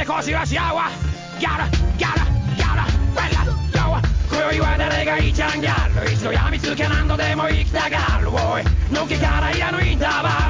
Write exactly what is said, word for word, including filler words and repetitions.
で腰はし合うわギャラギャラギャラウェラヨー今宵は誰がいいちゃんギャル一度やみつけ何度でも生きたがるおいのっけからいらぬインターバル